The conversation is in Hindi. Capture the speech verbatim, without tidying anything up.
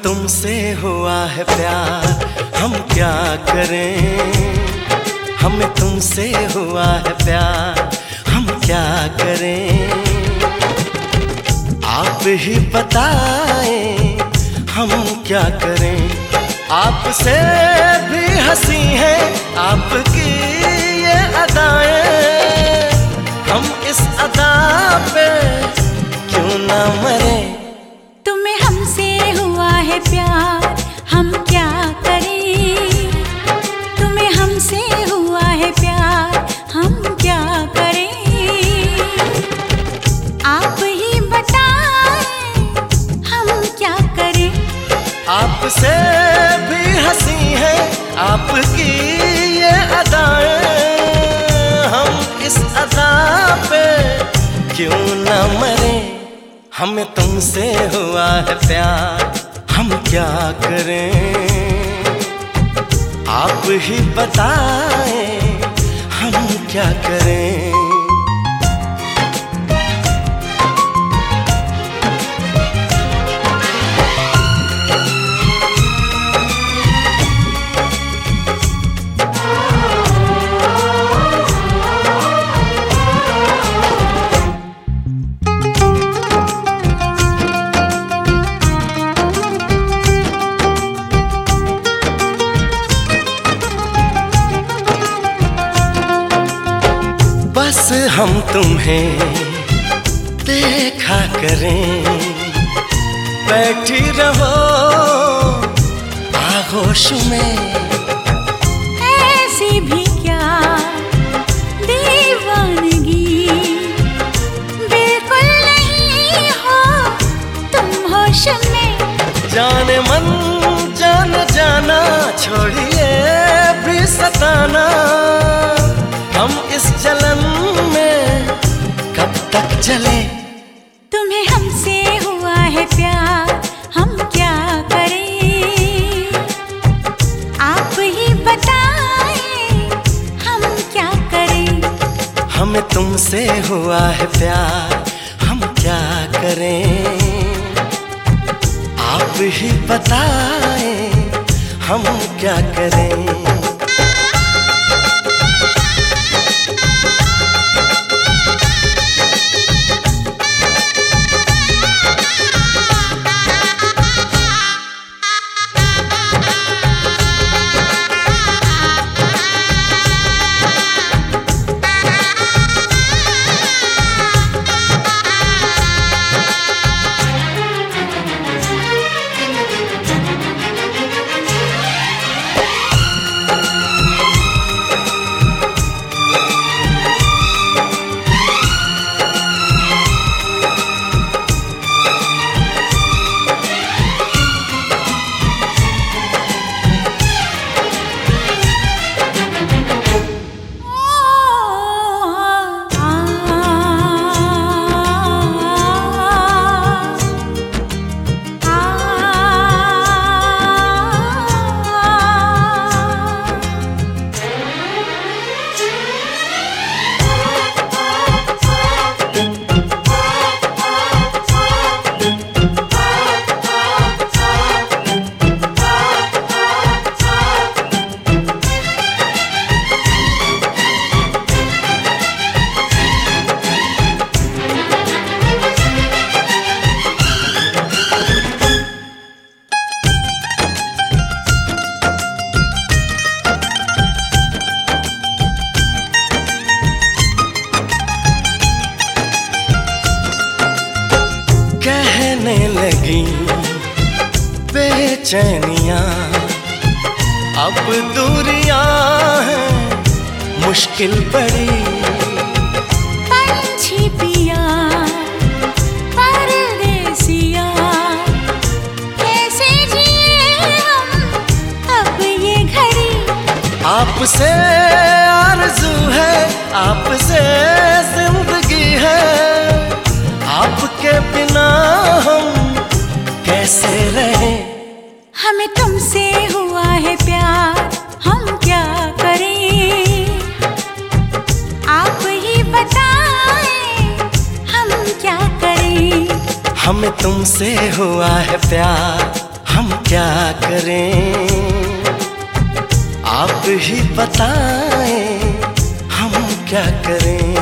तुमसे हुआ है प्यार, हम क्या करें। हमें तुमसे हुआ है प्यार, हम क्या करें। आप ही बताएं हम क्या करें। आपसे भी हंसी है आपकी ये अदाएं, हम इस अदा पे क्यों ना मरे। तुम्हें हमसे हुआ है प्यार, हम क्या करें। तुम्हें हमसे हुआ है प्यार, हम क्या करें। आप ही बताएं हम क्या करें। आपसे भी हंसी है आपकी ये अदाएं, हम इस अदा पे क्यों ना मरे। हमें तुमसे हुआ है प्यार, हम क्या करें। आप ही बताएं हम क्या करें। बस हम तुम्हें देखा करें, बैठी रहो आगोश में। ऐसी भी क्या दीवानगी, बिल्कुल नहीं हो तुम होश में। जाने मन जान जाना, छोड़िए भी सताना। हम इस जलन में कब तक जले। तुम्हें हमसे हुआ है प्यार, हम क्या करें। आप ही बताएं हम क्या करें। हमें तुमसे हुआ है प्यार, हम क्या करें। आप ही बताएं हम क्या करें। कहने लगी बेचैनियां, अब दूरियां हैं मुश्किल बड़ी। पंछी पिया परदेसिया, कैसे जिए हम अब ये घड़ी। आपसे आरज़ू है, आपसे जिंदगी है, आपके बिना हम कैसे रहें। हमें तुमसे हुआ है प्यार, हम क्या करें। आप ही बताएं हम क्या करें। हमें तुमसे हुआ है प्यार, हम क्या करें, आप ही बताएं हम क्या करें।